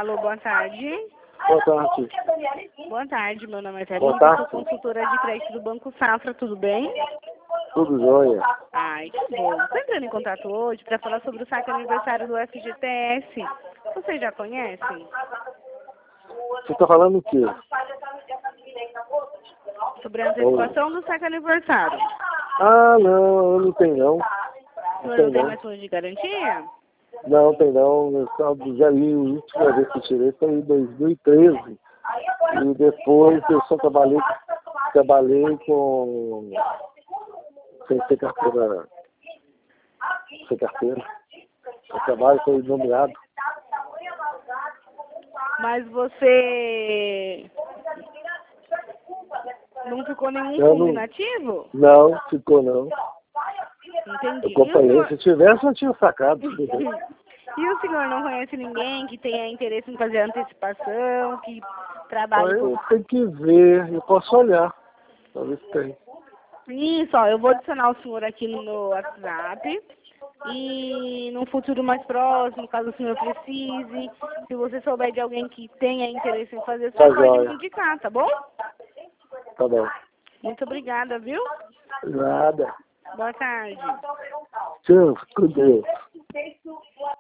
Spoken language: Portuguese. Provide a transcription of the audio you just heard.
Alô, boa tarde. Boa tarde. Boa tarde, meu nome é Boa Thalita, tarde. sou consultora de crédito do Banco Safra, tudo bem? Tudo jóia. Ai, que bom. Estou entrando em contato hoje para falar sobre o saque aniversário do FGTS. Vocês já conhecem? Você está falando o quê? Sobre a antecipação do saque aniversário. Ah, não, eu não tenho não. O senhor não tem mais fundo de garantia? Não, tem não. Eu já li, a última vez que eu tirei foi em 2013. E depois eu só trabalhei com... sem ter carteira. Sem carteira. O trabalho foi nomeado. Mas você não ficou nenhum Eu fundo não- inativo? Não, ficou não. Entendi. Eu acompanhei. Se tivesse, eu tinha sacado. E o senhor não conhece ninguém que tenha interesse em fazer antecipação, que trabalhe com... Eu tenho que ver. Eu posso olhar. Pra ver se tem. Isso, ó, eu vou adicionar o senhor aqui no meu WhatsApp. E num futuro mais próximo, caso o senhor precise, se você souber de alguém que tenha interesse em fazer, Tá só pode me jóia. indicar, tá bom? Tá bom. Muito obrigada, viu? Nada. Boa tarde. Tchau, com Deus.